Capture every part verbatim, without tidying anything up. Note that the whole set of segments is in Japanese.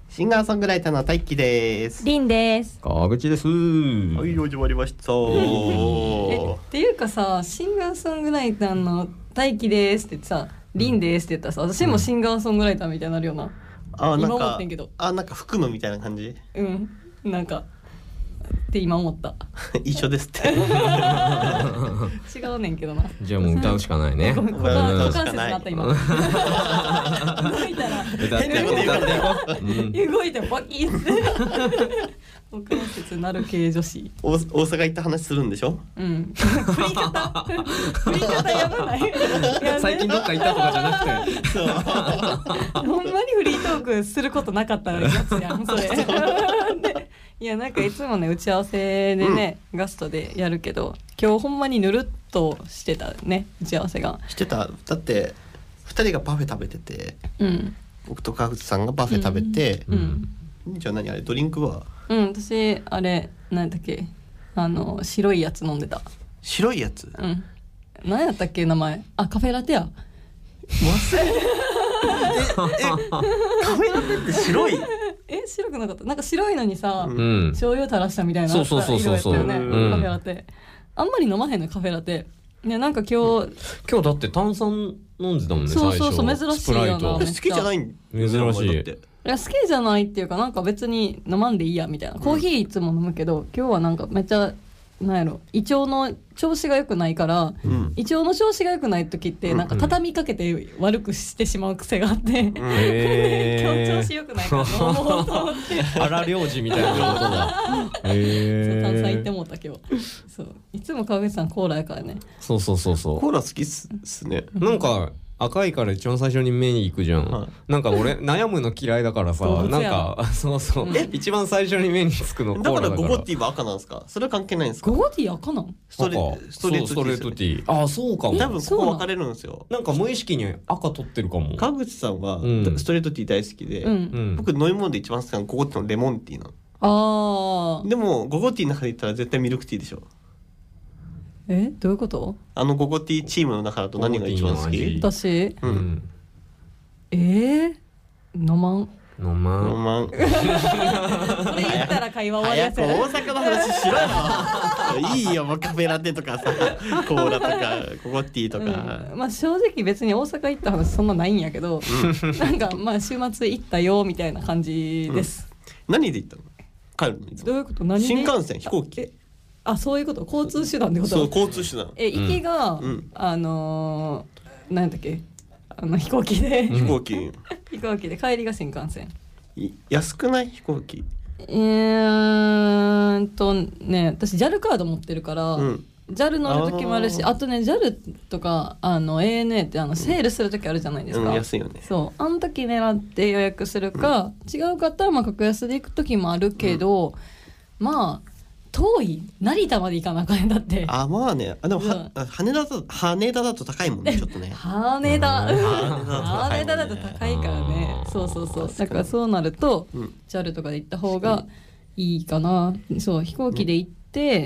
シンガーソングライターの大輝です。 りんです。 川口です。はい、始まりましたえっていうかさ、シンガーソングライターの大輝ですって言ってさ、りんですって言ったらさ、私もシンガーソングライターみたいになるよな、うん、 あ、なんか今思ってんけど、 あ、なんか含むみたいな感じ。 うん、なんかって今思った一緒ですって違うねんけどな。 じゃあもう歌うしかないね。 股関節になった今動いたら歌っていこう歌っていこう、 うん、動いてバキッって股関節になる系女子。 大阪行った話するんでしょ。 うん振り方振り方やばない。 最近どっか行ったとかじゃなくてそうほんまにフリートークすることなかったやつやんそれで、いやなんかいつもね打ち合わせでね、うん、ガストでやるけど、今日ほんまにぬるっとしてたね、打ち合わせがしてた。だってふたりがパフェ食べてて、うん、僕と川口さんがパフェ食べて、うんうん、じゃあ何あれドリンクは、 うん、私あれ何だっけ、あの白いやつ飲んでた。 白いやつ、うん、 何やったっけ名前、あカフェラテや忘れええカフェラテって白いえ白くなかった？なんか白いのにさ、うん、醤油垂らしたみたいな色やったよね、 カフェラテ。あんまり飲まへんのカフェラテ。ね、なんか今日今日だって炭酸飲んでたもんね。 そうそうそう、珍しいよな。 好きじゃないん珍しい。 いや好きじゃないっていうか、なんか別に飲まんでいいやみたいな。コーヒーいつも飲むけど、今日はなんかめっちゃなんやろ、胃腸の調子が良くないから、うん、胃腸の調子が良くない時ってなんか畳みかけて悪くしてしまう癖があって、うん、今日調子良くないから飲もうと思って荒療治みたいなことだそう炭酸いってもうた今日。そういつも川口さんコーラやからね。 そうそうそうそう、 コーラ好きっすね。 なんか赤いから一番最初に目に行くじゃん、はい、なんか俺悩むの嫌いだからさなんかそうそう、うん、一番最初に目につくのコーラだから。 だからゴゴティーは赤なんですか？それは関係ないんですか？ ゴゴティー赤なん？ ストレストレートティー。 ああそうかも。 多分ここ分かれるんですよ。 なんか無意識に赤取ってるかも。 川口さんはストレートティー大好きで、うん、僕飲み物で一番好きなのゴゴティーのレモンティーなの。ああでもゴゴティーの中で言ったら絶対ミルクティーでしょ。 えどういうこと？あのゴゴティーチームの中だと何が一番好き？ 私、うん、えー、飲まん飲まん飲まんそれ言ったら会話終わりやすい。 大阪の話しろよいいよもうカフェラテとかさコーラとかゴゴティーとか、 うん、まあ正直別に大阪行った話そんなないんやけど、うん、なんかまあ週末行ったよみたいな感じです、 うん、何で行ったの？帰るの？いつもどういうこと？何で？ 新幹線飛行機？ あ、そういうこと。交通手段ってこと？ そう交通手段。 え、行きが、うん、あのー、何だっけ、あの飛行機で飛行機飛行機で帰りが新幹線。 安くない？飛行機。 えーんとね、私 ジャル カード持ってるから、うん、ジャル 乗る時もあるし、あとね ジャル とかあの エーエヌエー ってあのセールする時あるじゃないですか、 うん、安いよね。 そうあの時狙って予約するか、うん、違うかったらまあ格安で行く時もあるけど、うん、まあ遠い成田まで行かなあかん。だってあまあね、あでもは、うん、羽田だと羽田だと高いもんねちょっとね羽田羽田だと高いからね。そうそうそう、だからそうなると、うん、ジャル とかで行った方がいいかな。そう飛行機で行って、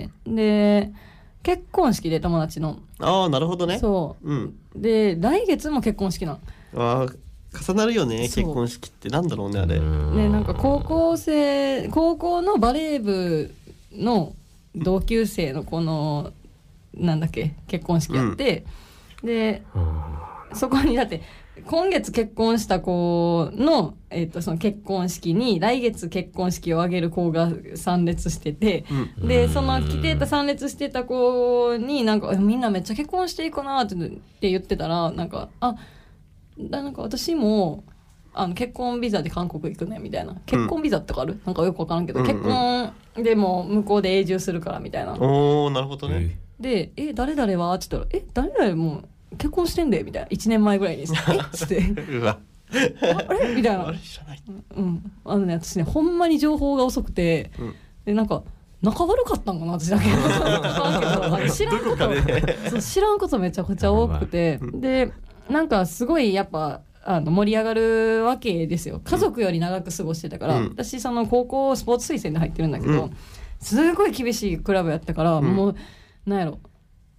うん、で結婚式で友達の。 ああなるほどね。 そう、うん、で来月も結婚式なの。 あ重なるよね結婚式って。なんだろうねあれね。なんか高校生高校のバレー部の同級生のこのなんだっけ結婚式やって、うん、でそこにだって今月結婚した子の、えー、とその結婚式に来月結婚式を挙げる子が参列してて、うん、でその来てた参列してた子になんかみんなめっちゃ結婚していくなって言ってたら、なんかあなんか私もあの結婚ビザで韓国行くねみたいな。結婚ビザとかある、うん、なんかよく分からんけど、うんうん、結婚でも向こうで永住するからみたいな。 おーなるほどね。 でえ誰々はって言ったらえ誰々も結婚してんでみたいな。いちねんまえぐらいにえっつってうわあれみたいな。あれ知らない、うん、あのね私ねほんまに情報が遅くて、うん、でなんか仲悪かったんかな私だけ知らんことそう知らんことめちゃくちゃ多くて、でなんかすごいやっぱあの盛り上がるわけですよ。家族より長く過ごしてたから、うん、私その高校スポーツ推薦で入ってるんだけど、うん、すごい厳しいクラブやったから、うん、もうなんやろ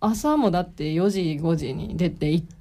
朝もだってよじごじに出て行って、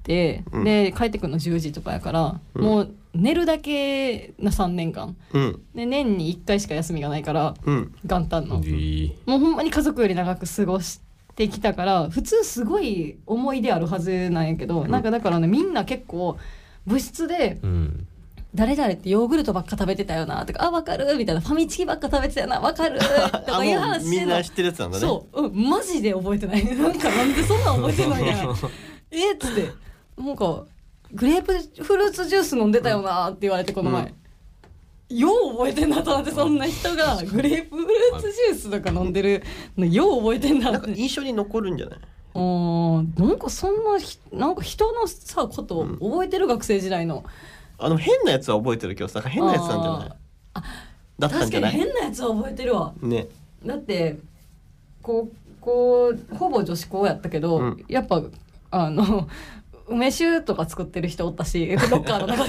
うん、で帰ってくるのじゅうじとかやから、うん、もう寝るだけなさんねんかん、うん、で年にいっかいしか休みがないから、うん、元旦の、もうほんまに家族より長く過ごしてきたから普通すごい思い出あるはずなんやけど、うん、なんかだからねみんな結構部室で、うん誰々ってヨーグルトばっか食べてたよなとかあ分かるみたいなファミチキばっか食べてたよな分かるとかいう話してみんな知ってるやつなんだねそう、うん、マジで覚えてないなんかなんでそんな覚えてないなえっつってなんかグレープフルーツジュース飲んでたよなって言われてこの前、うん、よう覚えてんなと思ってそんな人がグレープフルーツジュースとか飲んでるのよう覚えてんなってなんか印象に残るんじゃないあなんかそんななんか人のさことを覚えてる、うん、学生時代のあの変なやつは覚えてるけどさ変なやつなんじゃないあだったんじゃない確かに変なやつは覚えてるわ、ね、だって高校ほぼ女子校やったけど、うん、やっぱあの梅酒とか作ってる人おったしロッカーの中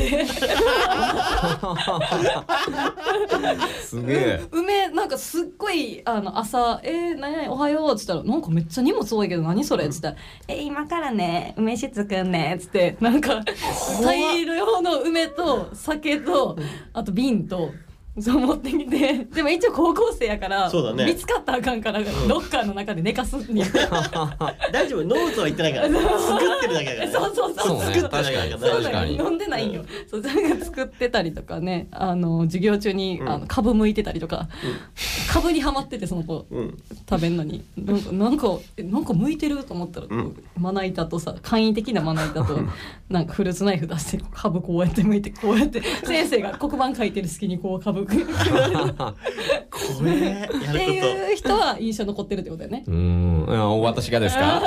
ですげえ梅なんかすっごいあの朝えー、何々おはようっつったらなんかめっちゃ荷物多いけど何それっつったら、うん、えー、今からね梅酒作んねっつってなんか大量の梅と酒とあと瓶とそう持ってきてでも一応高校生やから、ね、見つかったらあかんから、うん、ロッカーの中で寝かすに大丈夫ノートは言ってないから作ってるだけだから、 ね、そうそうそう、 ね、 作って確かに確かに飲んでないんよ、うん、そうそれが作ってたりとかねあの授業中に、うん、あの株剥いてたりとか、うん、株にはまっててその子、うん、食べんのになんかなんかなんか剥いてると思ったら、うん、まな板とさ簡易的なまな板となんかフルーツナイフ出して株こうやって剥いてこうやって先生が黒板書いてる隙にこう株これやることっていう人は印象残ってるってことだよね。 うーん私がですか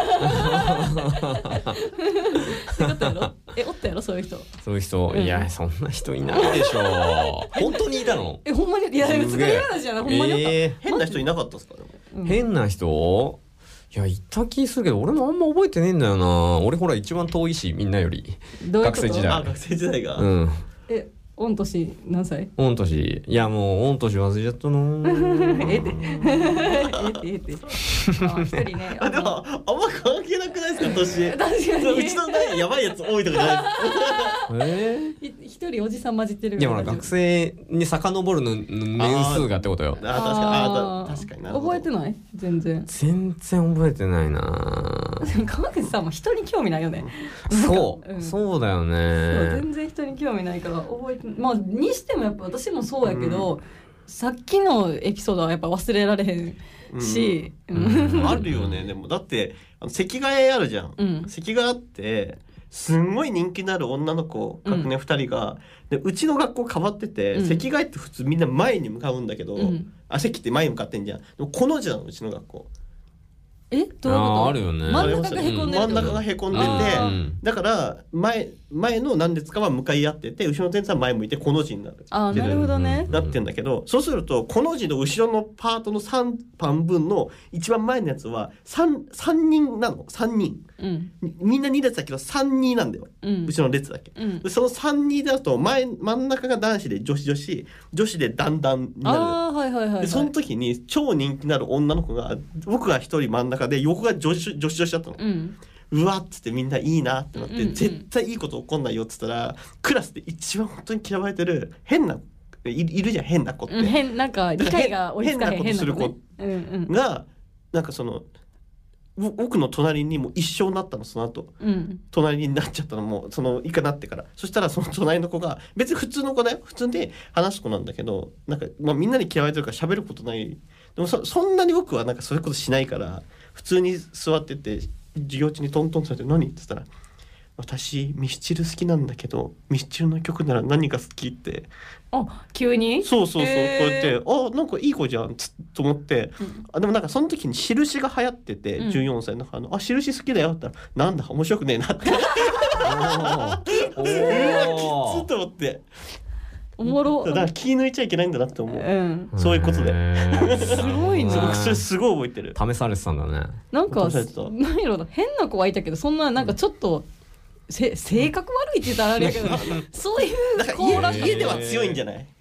えおったやろそういう人そういう人、うん、いやそんな人いないでしょ本当にいたのえほんまにいや作り話じゃないほんまにおった、えー、 変な人いなかったですか、 うん、変な人いやいた気するけど俺もあんま覚えてねえんだよな俺ほら一番遠いしみんんなよりどういうこと学生時代あ学生時代が、 うん、 え御年何歳？ 御年いやもう御年忘れちゃったのえってえってえってあ一人ねあでもあんま関係なくないですか年確かにうちの代やばいやつ多いとかじゃないですかえ一人おじさん混じってるいやほら学生に遡るの年数がってことよああ確かにあ確かになるほど覚えてない全然全然覚えてないな川口さんも人に興味ないよねそう、うん、そうだよね全然人に興味ないから覚えてまあにしてもやっぱ私もそうやけど、うん、さっきのエピソードはやっぱ忘れられへんし、 うんうん、あるよねでもだってあの席替えあるじゃん、うん、席替えあってすんごい人気のある女の子学年ふたりが、うん、でうちの学校変わってて、うん、席替えって普通みんな前に向かうんだけど、うん、あ席って前に向かってんじゃんでもこの字なのうちの学校えどういうことああるよね真ん中がへこんでる真ん中がへこんでてだから前前の何列かは向かい合ってて後ろの列は前向いてこの字になるあなるほどねなってんだけどそうするとこの字の後ろのパートのさんばんぶんの一番前のやつは 3, さんにんなのさんにん、うん、みんなに列だけどさんにんなんだよ、うん、後ろの列だけ、うん、でそのさんにんだと前真ん中が男子で女子女子女子で男男になるあ、はいはいはいはい、 でその時に超人気のある女の子が僕が一人真ん中で横が女子女子女子だったの、うんうわっつってみんないいなってなって、うんうん、絶対いいこと起こんないよっつったらクラスで一番本当に嫌われてる変ない、いるじゃん変な子って、 うん、変なんか理解が追いつかへん変なことする子が、うんうん、なんかその僕の隣にも一生なったのその後、うん、隣になっちゃったのもその以下なってからそしたらその隣の子が別に普通の子だよ普通で話す子なんだけどなんか、まあ、みんなに嫌われてるから喋ることないでも そ, そんなに僕はなんかそういうことしないから普通に座ってて授業中にトントンされて何って言ったら私ミスチル好きなんだけどミスチルの曲なら何が好きってあ急にそうそうそう、えー、こうやってあなんかいい子じゃんつと思って、うん、あでもなんかその時に印が流行ってて、うん、じゅうよんさいのあのあ印好きだよって言ったらなんだ面白くねえなっておおきつと思っておもろだから気抜いちゃいけないんだなって思う、うん、そういうことですごいな僕それすごい覚えてる試されてたんだねなんか何やろな変な子はいたけどそんななんかちょっと、うんせ性格悪いって言ったらあれやけどそういう子ら家では強いんじゃない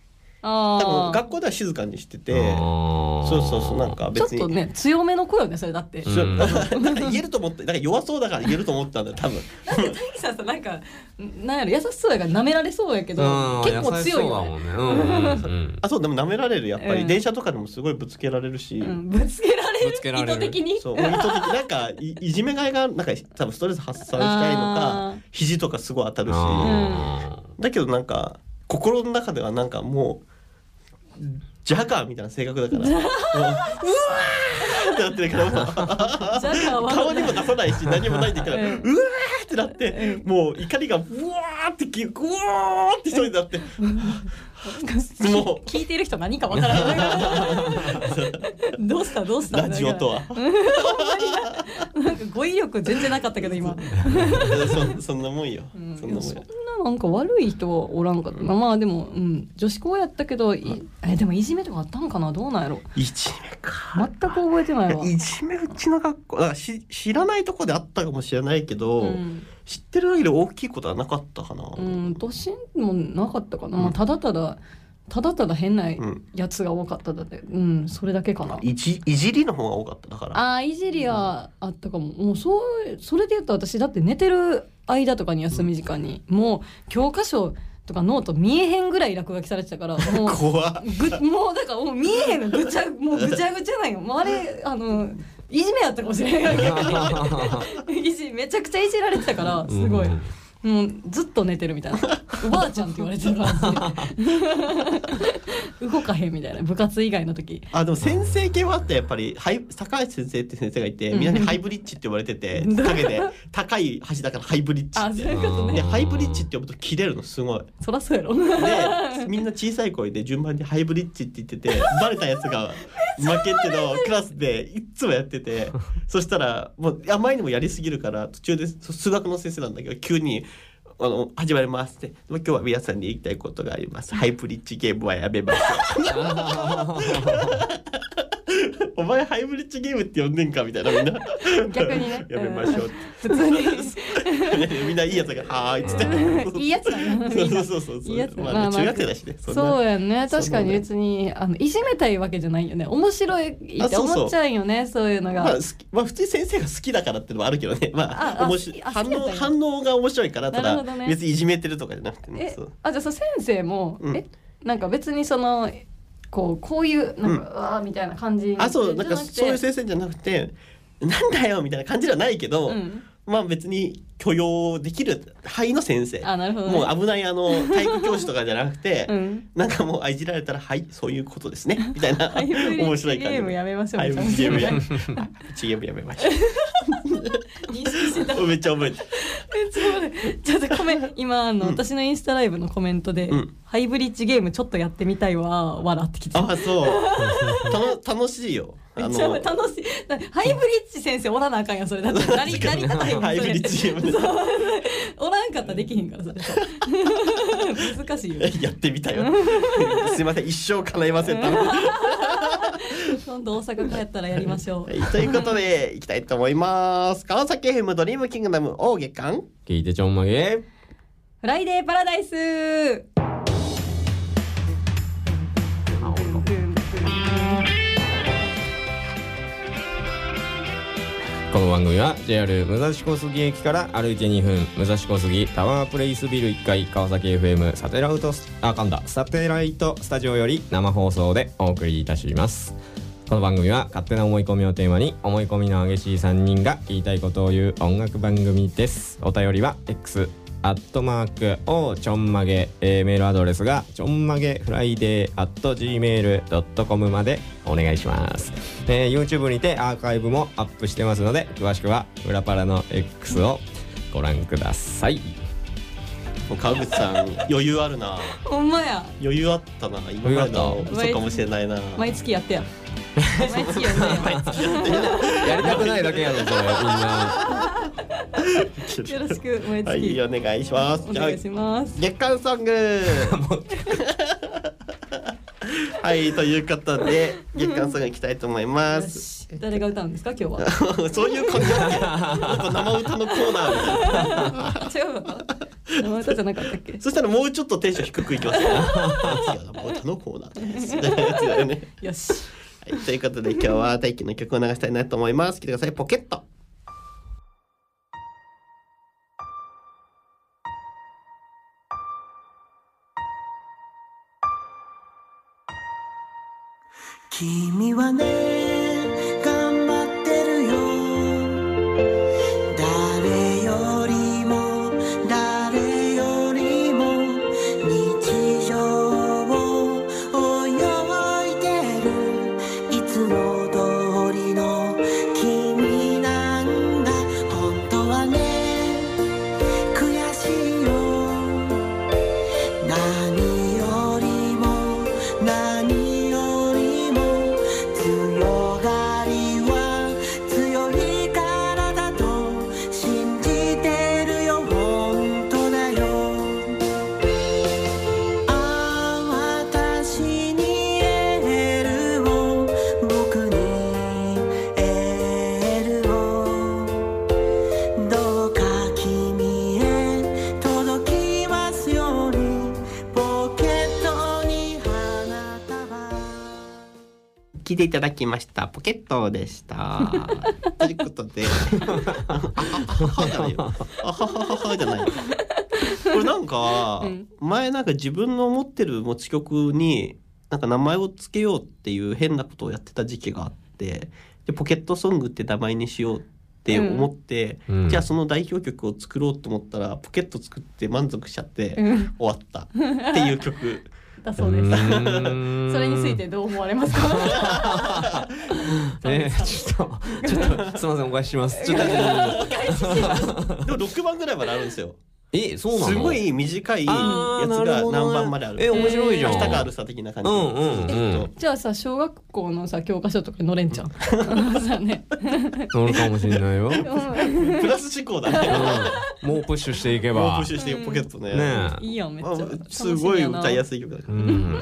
あ多分学校では静かにしてて、そうそうそう、なんか別にちょっとね強めの子よねそれだって。 うん、なんか言えると思って、なんか弱そうだから言えると思ったんだよ多分。 だってタキさんさなんかなんやろ優しそうやから舐められそうやけど結構強いよね。 あそうでも舐められるやっぱり、うん、電車とかでもすごいぶつけられるし、 うん、ぶつけられる、けられる意図的にそう意図的なんか い, いじめがいがなんか多分ストレス発散したいのか肘とかすごい当たるし、だけどなんか心の中ではなんかもうジャガーみたいな性格だからうわーってなってるから顔にも出さないし何もないんだから、うん、うわーってなって、うん、もう怒りがうわーってきうわーって一人になって、うん、もう聞いてる人何かわからないどうしたどうしたラジオとはなんか語彙力全然なかったけど今そ, そんなもんよ、うん、そんなもんよ。 なんか悪い人はおらんかった、うん、まあでも、うん、女子校やったけど、うん、えでもいじめとかあったんかなどうなんやろ。 いじめか全く覚えてないわ。 いじめうちの学校だからし知らないとこであったかもしれないけど、うん、知ってる限り大きいことはなかったかな。 うん年もなかったかな、うんまあ、ただただただただ変なやつが多かっただって、うん、それだけかな。 いじ、いじりの方が多かっただから。 ああいじりはあったかも。もうそうそれで言うと私だって寝てる間とかに休み時間に、うん、もう教科書とかノート見えへんぐらい落書きされてたからもう怖っぐもうだからもう見えへんのぐちゃもうぐちゃぐちゃなんよ。もうあれあのいじめやったかもしれない逆にいじめちゃくちゃいじられてたからすごい。うんもうずっと寝てるみたいなおばあちゃんって言われてたから動かへんみたいな部活以外の時。 あでも先生系はあってやっぱり高橋先生って先生がいてみんなにハイブリッジって呼ばれてて陰で高い橋だからハイブリッジあそういうことね。 でハイブリッジって呼ぶと切れるのすごい。 そらそうやろでみんな小さい声で順番にハイブリッジって言っててバレたやつが負けってのをクラスでいつもやっててそしたらもうあまりにもやりすぎるから途中で数学の先生なんだけど急にあの始まりますって今日は皆さんに言いたいことがありますハイブリッジゲームはやめましょうお前ハイブリッジゲームって呼んでんかみたいなみんな逆にねやめましょう普通にみんないいやつがはーいっつっていいやつだなそうそうそうそういいやつ、まあ、中学生だしねそうやね確かに別にあのいじめたいわけじゃないよね面白いって思っちゃうよねそういうのが、 まあまあ、普通に先生が好きだからってのもあるけどねまあ面白い反応反応が面白いからただ、ね、別にいじめてるとかじゃなくてねえそうあじゃあ先生も、うん、えなんか別にそのこうこういうなんか、うん、うわーみたいな感じあそうなんかそういう先生じゃなくてなんだよみたいな感じではないけど、うん、まあ別に許容できる範囲の先生あなるほど、ね、 もう危ないあの体育教師とかじゃなくて、うん、なんかもういじられたらはいそういうことですねみたいな面白い感じゲームやめましょうハイブリッジゲームやチゲームやめましょう認識してためっちゃ覚えてちょっとごめん今あの、うん、私のインスタライブのコメントで、うん、ハイブリッジゲームちょっとやってみたいわ笑ってきてあそうた楽しいよめっちゃ楽しいハイブリッジ先生おらなあかんやんそれだって成り立たへんハイブリッジゲームでおらんかったらできへんからそれ難しいよやってみたよすいません一生叶いません今度大阪帰ったらやりましょう、 はい、ということでいきたいと思います川崎 エフエム ドリームキングダム大月間聞いてちょんまげフライデーパラダイスこの番組は ジェイアール 武蔵小杉駅から歩いてにふん武蔵小杉タワープレイスビルいっかい川崎 エフエム サテライトあかんだサテライトスタジオより生放送でお送りいたします。この番組は勝手な思い込みをテーマに思い込みの激しいさんにんが言いたいことを言う音楽番組です。お便りは Xアットマークをちょんまげ、えー、メールアドレスがちょんまげフライデーアット ジーメールドットコム までお願いします、えー、YouTube にてアーカイブもアップしてますので詳しくは裏パラの X をご覧ください。 川口さん余裕あるなほんまや余裕あったな今までの嘘かもしれないな毎月やってや毎月やってや毎月やってやりたくないだけやろそれみんなよろしく毎月はいお願いしますお願いします月間ソングはいということで月間ソングいきたいと思います誰が歌うんですか今日はそういう感じだっけ生歌のコーナーみたいな違う生歌じゃなかったっけ？ そしたらもうちょっとテンション低くいきますよ。生歌のコーナーですみたいなやつだよね。 よし、 はい、ということで今日は大輝の曲を流したいなと思います。聴いてください。ポケット。君はね頑張ってるよ、誰よりも誰よりも日常を泳いでる、いつも通りの君なんだ、本当はね悔しいよ、何よりも何聞いていただきましたポケットでしたということであははじゃないよあはははじゃないよこれなんか、うん、前なんか自分の持ってる持ち曲になんか名前をつけようっていう変なことをやってた時期があって、でポケットソングって名前にしようって思って、うん、じゃあその代表曲を作ろうと思ったらポケット作って満足しちゃって、うん、終わったっていう曲だそうです。それについてどう思われますか？ えー、ちょっとちょっとすみませんお返しします。ちょっとでもろくばんぐらいまであるんですよ。 え、そうなの？ すごい短いやつが何番まである。 え、面白いじゃん。 下があるさ的な感じ。 うんうんうん。 じゃあさ、小学校のさ教科書とかに載れんじゃん。さね。 載るかもしれないよ。 プラス思考だね。 うん、もうプッシュしていけば。 もうプッシュしてポケットね。 ねいいやんめっちゃ。 すごい歌いやすい曲だから。うん、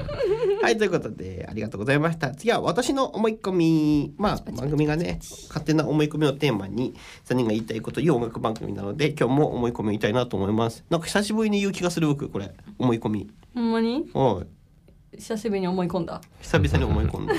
はい、ということでありがとうございました。次は私の思い込み。まあ番組がね勝手な思い込みをテーマにさんにんが言いたいこという音楽番組なので、今日も思い込みを言いたいなと思います。なんか久しぶりに言う気がする僕これ思い込み。 ほんまに？ おい。 久しぶりに思い込んだ。 久々に思い込んだ。はい、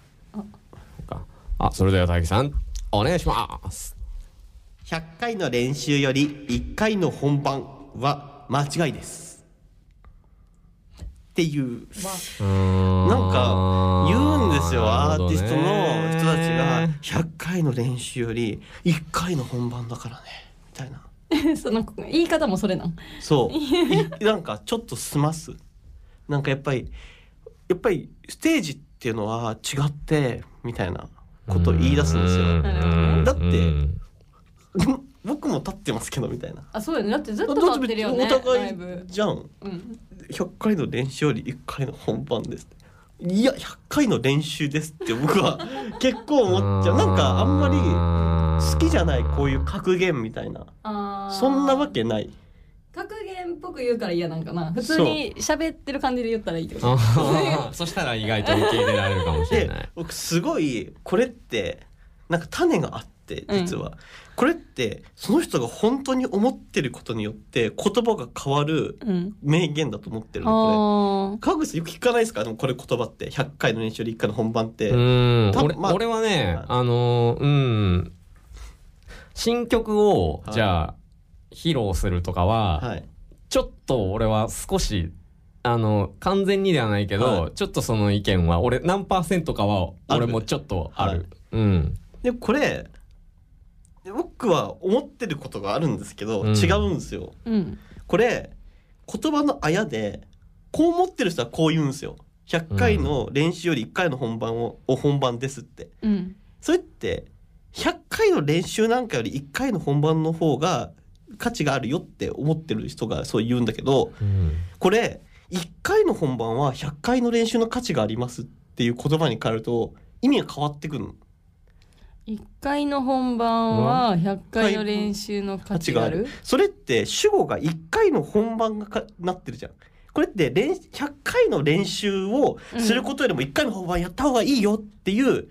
あ、それでは大樹さんお願いします。 ひゃっかいの練習よりいっかいの本番は間違いです。っていうなんか言うんですよ、アーティストの人たちがひゃっかいの練習よりいっかいの本番だからねみたいな。 その言い方もそれなん。 そうなんかちょっと済ます。なんかやっぱりやっぱりステージっていうのは違ってみたいなことを言い出すんですよ。だって僕も立ってますけどみたいな。 あ、そうよね。だってずっと立ってるよね。 お互いじゃん、 うん、 ひゃっかいの練習よりいっかいの本番です。いやひゃっかいの練習ですって僕は結構思っちゃう。なんかあんまり好きじゃないこういう格言みたいな。あ、そんなわけない。 格言っぽく言うから嫌なんかな。普通に喋ってる感じで言ったらいいってこと。 そしたら意外と受け入れられるかもしれない。 僕すごいこれってなんか種があって実は、うん、これってその人が本当に思ってることによって言葉が変わる名言だと思ってるの、うん、これ川口さんよく聞かないですか？でもこれ言葉ってひゃっかいの練習よりいっかいの本番って。うん、 俺、まあ、俺はね、はい、あのうん新曲をじゃあ、はい、披露するとかは、はい、ちょっと俺は少しあの完全にではないけど、はい、ちょっとその意見は俺何パーセントかは俺もちょっとある。ある、はい、うん。 でこれ僕は思ってることがあるんですけど、うん、違うんですよ、うん、これ言葉のあやでこう思ってる人はこう言うんですよ。ひゃっかいの練習よりいっかいの本番を、を本番ですって、うん、それってひゃっかいの練習なんかよりいっかいの本番の方が価値があるよって思ってる人がそう言うんだけど、うん、これいっかいの本番はひゃっかいの練習の価値がありますっていう言葉に変えると意味が変わってくるの。 いっかいの本番はひゃっかいの練習の価値がある、うん、 それって主語がいっかいの本番がかなってるじゃん。これってひゃっかいの練習をすることよりもいっかいの本番やった方がいいよっていう、うん、っ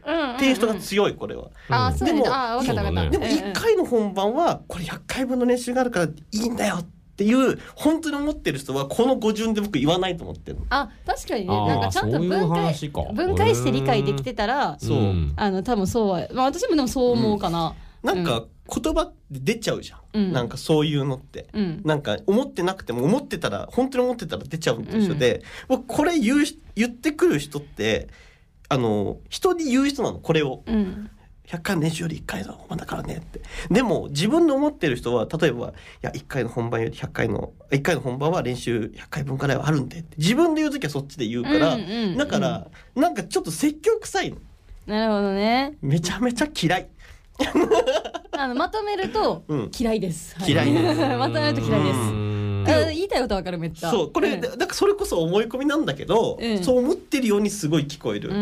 テイストが強いこれは。 あそうね。 でもあ分かった分かった。 でもいっかいの本番はこれひゃっかいぶんの練習があるからいいんだよっていう本当に思ってる人はこの語順で僕言わないと思ってるの。 あ確かにね。なんかちゃんと分解分解して理解できてたらそうあの多分そうは、まあ、私もでもそう思うかな。 うん、なんか言葉って出ちゃうじゃん、うん、なんかそういうのって、うん、なんか思ってなくても思ってたら本当に思ってたら出ちゃうのと一緒で、うん、僕これ言う言ってくる人ってあの人に言う人なのこれを、うん、ひゃっかいの練習よりいっかいの本番だからねって。でも自分の思ってる人は例えばいやいっかいの本番よりひゃっかいのいっかいの本番は練習ひゃっかいぶんくらいはあるんでって自分で言うときはそっちで言うから、うんうんうん、だからなんかちょっと説教臭いの。 なるほどね。 めちゃめちゃ嫌いあのまとめると嫌いです、 うん、嫌いですまとめると嫌いです。あ言いたいことわかるめっちゃ。 そうこれ、うん、だからそれこそ思い込みなんだけど、うん、そう思ってるようにすごい聞こえる、うん、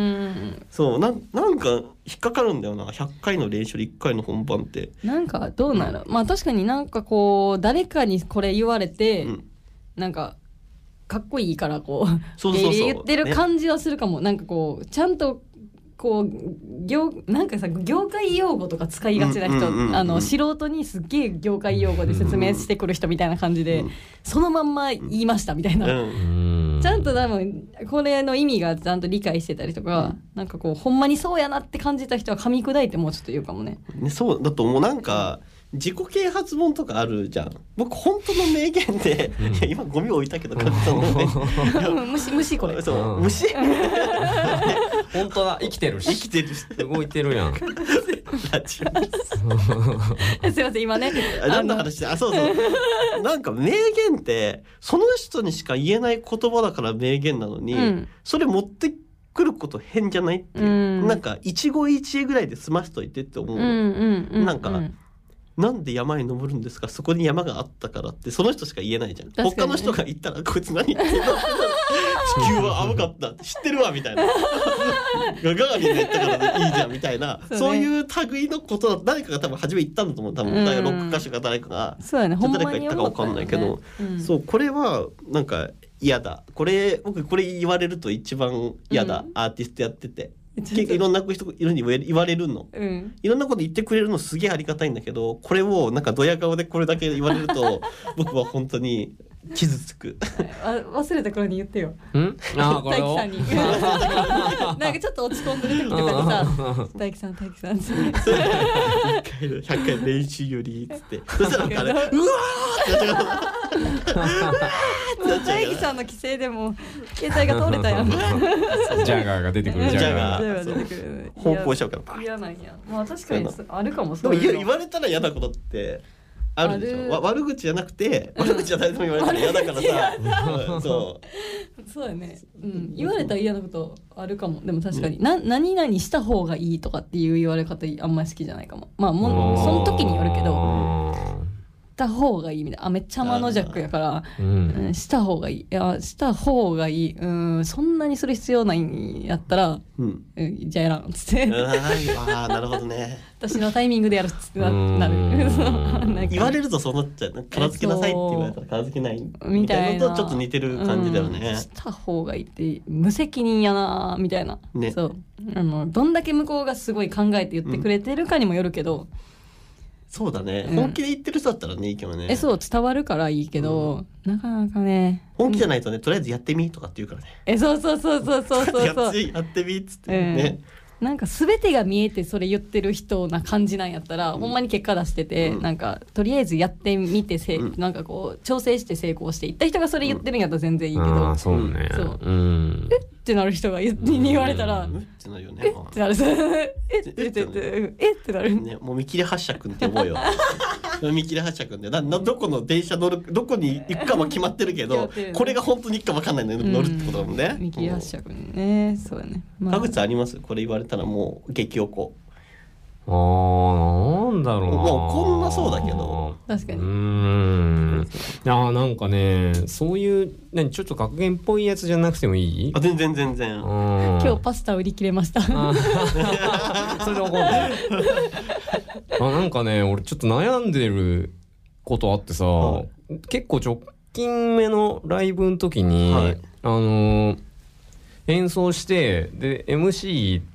そうななんか引っかかるんだよなひゃっかいの練習でいっかいの本番ってなんかどうなる、うん、まあ確かになんかこう誰かにこれ言われて、うん、なんかかっこいいからこうそうそうそう言ってる感じはするかも、ね、なんかこうちゃんとこう業なんかさ業界用語とか使いがちな人、うんうんうんうん、あの素人にすっげえ業界用語で説明してくる人みたいな感じで、うん、そのまんま言いましたみたいな、うん、ちゃんと多分これの意味がちゃんと理解してたりとか、うん、なんかこうほんまにそうやなって感じた人は噛み砕いてもうちょっと言うかもね。 ねそうだと思う。なんか自己啓発本とかあるじゃん。僕本当の名言で、うん、いや今ゴミ置いたけど買ったのね虫虫これそう、うん、虫本当だ生きてるし生きてるし動いてるやんラジオすいません今ね何の話であそうそうなんか名言ってその人にしか言えない言葉だから名言なのに、うん、それ持ってくること変じゃないっていう、うん、なんか一期一会ぐらいで済ましといてって思うの、うんうんうん、なんか、うんなんで山に登るんですかそこに山があったからってその人しか言えないじゃん。他の人が言ったらこいつ何言ってんだ地球は甘かったって知ってるわみたいなガガーリンが言ったからいいじゃんみたいなそう、ね,そういう類のことだ誰かが多分初め言ったんだと思う。多分ロック歌手が誰かがそう、ね、 誰か言ったか分かんないけど、うん、そうこれはなんか嫌だこれ僕これ言われると一番嫌だ、うん、アーティストやってて結構いろんな人いろに言われるの、うん、いろんなこと言ってくれるのすげえありがたいんだけどこれをなんかドヤ顔でこれだけ言われると僕は本当に傷つく忘れた頃に言ってよんあこれを大輝さんになんかちょっと落ち込んでる時とかにさ大輝さん大輝さんっていっかいひゃっかい練習よりっつってそしたらなんかねうわーってなっちゃう大輝さんの規制でも携帯が通れたやんジャガーが出てくるジャガー出てくる奔放しちゃうから嫌なんや。まあ確かにあるかも。 でも言われたら嫌なことってあるでしょ。悪口じゃなくて悪口じゃ誰でも言われたら嫌だからさそうそうやね、うん、言われたら嫌なことあるかも。でも確かに、うん、な何々した方がいいとかっていう言われ方あんまり好きじゃないかも。まあもうその時によるけどした方がいいみたいな。あめっちゃ天の弱やから、うんうん、した方がいいいやした方がいいうんそんなにそれ必要ないんやったら、うんうん、じゃあやらんっつってああなるほどね私のタイミングでやるっつってなる言われるとそうなっちゃう。片付けなさいって言われたら片付けないみたいなのとちょっと似てる感じだよね、うん、 した方がいいって無責任やなみたいな、ね、そうあのどんだけ向こうがすごい考えて言ってくれてるかにもよるけど、うんそうだね、うん、本気で言ってる人だったらねいいけどね。 えそう伝わるからいいけど、うん、なかなかね本気じゃないとね、うん、とりあえずやってみとかって言うからね。 えそうそうそうそうそうそうやってやってみっつってね、 うん、なんか全てが見えてそれ言ってる人な感じなんやったら、うん、ほんまに結果出してて、うん、なんかとりあえずやってみてせ、うん、なんかこう調整して成功していった人がそれ言ってるんやったら全然いいけど、うん、 あそうねそう、 うん、えってなる人が言われたら、うん、 えってなるよね。 えってなるえってってってえってなるね。もう見切り発車くんって思うよ見切り発車くんでななどこの電車乗るどこに行くかも決まってるけどね、これが本当に行くか分かんないのに乗るってことだもんね、 うん、見切り発車くんね。そうだね、 まあ、川口ありますこれ言われたらもう激おこ。 あーなんだろうなもうこんなそうだけど確かにうーんいやなんかねそういう何ちょっと格言っぽいやつじゃなくてもいい？ あ全然全然今日パスタ売り切れましたそれで怒んないあなんかね俺ちょっと悩んでることあってさ、はい、結構直近目のライブの時に、はい、あのー、演奏してで エムシー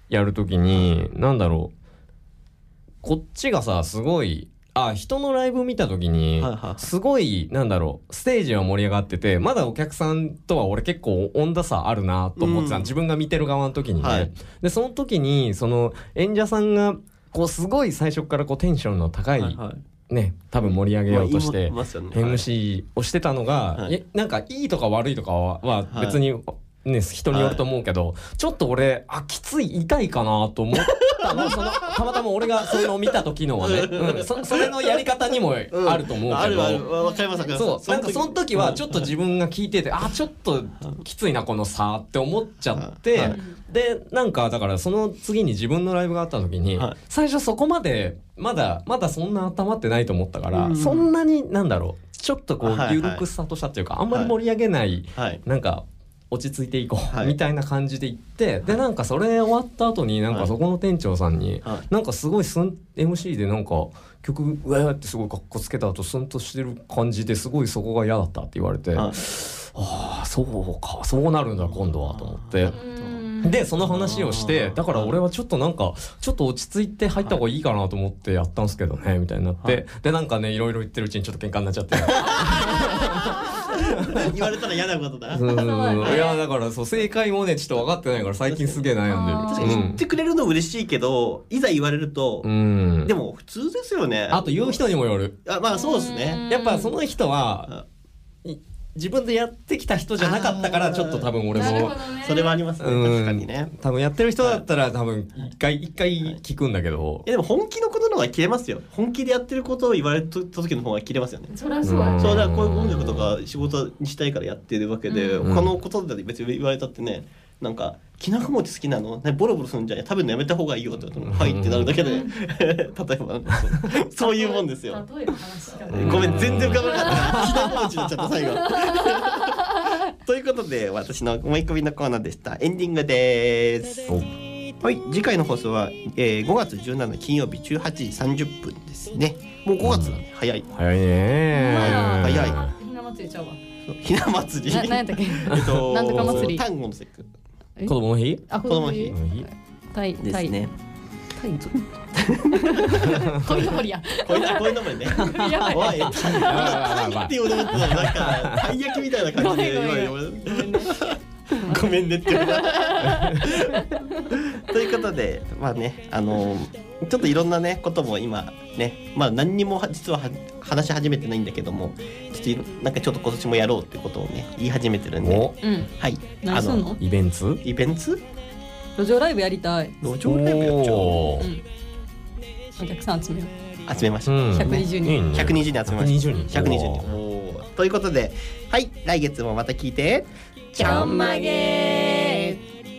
やるときになんだろうこっちがさすごいあ人のライブ見た時にすごいなんだろうステージは盛り上がっててまだお客さんとは俺結構温度差あるなと思ってた、うん、自分が見てる側の時にね、はい、でその時にその演者さんがこうすごい最初からこうテンションの高い、はいはいね、多分盛り上げようとして エムシー をしてたのが、はい、えなんかいいとか悪いとかは別に、はいね、人によると思うけど、はい、ちょっと俺あきつい痛いかなと思ったのそのたまたま俺がその見た時のはね、うん、そ, それのやり方にもあると思うけど、うん、あるある分かります。そうなんかその時はちょっと自分が聞いてて、はい、あちょっときついなこの差って思っちゃって、はい、でなんかだからその次に自分のライブがあった時に、はい、最初そこまでまだまだそんな温まってないと思ったから、うん、そんなになんだろうちょっとこう緩くスタートしたっていうか、はいはい、あんまり盛り上げない、はい、なんか落ち着いていこう、はい、みたいな感じで行って、はい、でなんかそれ終わった後になんかそこの店長さんに、はい、なんかすごいスン エムシー でなんか曲うわーってすごいカッコつけた後スンとしてる感じですごいそこが嫌だったって言われて、はい、ああそうかそうなるんだ今度はと思って。でその話をしてだから俺はちょっとなんかちょっと落ち着いて入った方がいいかなと思ってやったんですけどねみたいになって、はい、でなんかねいろいろ言ってるうちにちょっと喧嘩になっちゃって言われたら嫌なことだ。 うんいやだからそう正解もねちょっと分かってないから最近すげえ悩んでる。 確かに言ってくれるの嬉しいけどいざ言われると、うん、でも普通ですよね。 あと言う人にもよる。 あまあそうですね。 やっぱその人は自分でやってきた人じゃなかったからちょっと多分俺も、ね、 それはありますね。確かにね。 多分やってる人だったら多分一回一回聞くんだけど、 いやでも本気のことの方が切れますよ。本気でやってることを言われた時の方が切れますよね。 そりゃそうだ。 そうだこういう音楽とか仕事にしたいからやってるわけで、うん、他のことで別に言われたってね。なんかきなこ餅好きなの、ね、ボロボロするんじゃ食べるのやめた方がいいよって言うとはいってなるだけで例えばそういうもんですよ。ごめん全然浮かばなかったきなこ餅になっちゃった最後ということで私の思い込みのコーナーでした。エンディングです。はい、次回の放送は、えー、ごがつじゅうしちにち金曜日じゅうはちじさんじゅっぷんですね。もうごがつだね、早い早いね早い。ひな祭りちゃうわ。 ひな祭りななんやったっけえっとなんとか祭り端午の節句子供の日あ子供の日タイですね。 タイこいのぼりやこいのぼりねやばいおいタイって言おうと思ったらなんかたい焼きみたいな感じでごめんねって言うということでまあねあのちょっといろんなねことも今ねまあ何にも実は話し始めてないんだけどもちょっとなんかちょっと今年もやろうってことをね言い始めてるんで、 うん、 はい何すんのイベントイベント路上ライブやりたい。 路上ライブやっちゃおう、 うん、お客さん集めよう集めました、 うん、ひゃくにじゅうにんひゃくにじゅうにん集めました。 ひゃくにじゅうにんひゃくにじゅうにんということではい来月もまた聞いてちょんまげ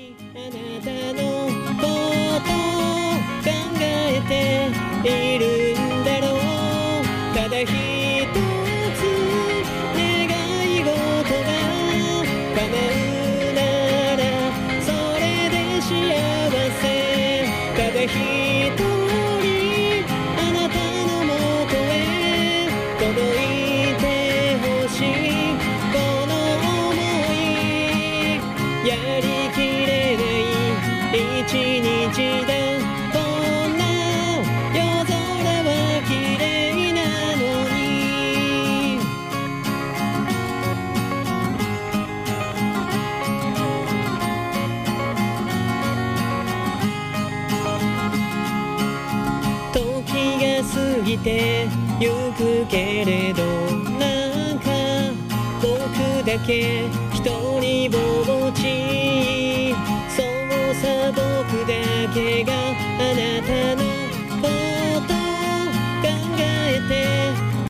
いるんだろうただ一つ願い事が叶うならそれで幸せただ一人あなたのもとへ届いてほしいこの想いやりきれない一日だ過ぎてゆくけれどなんか僕だけ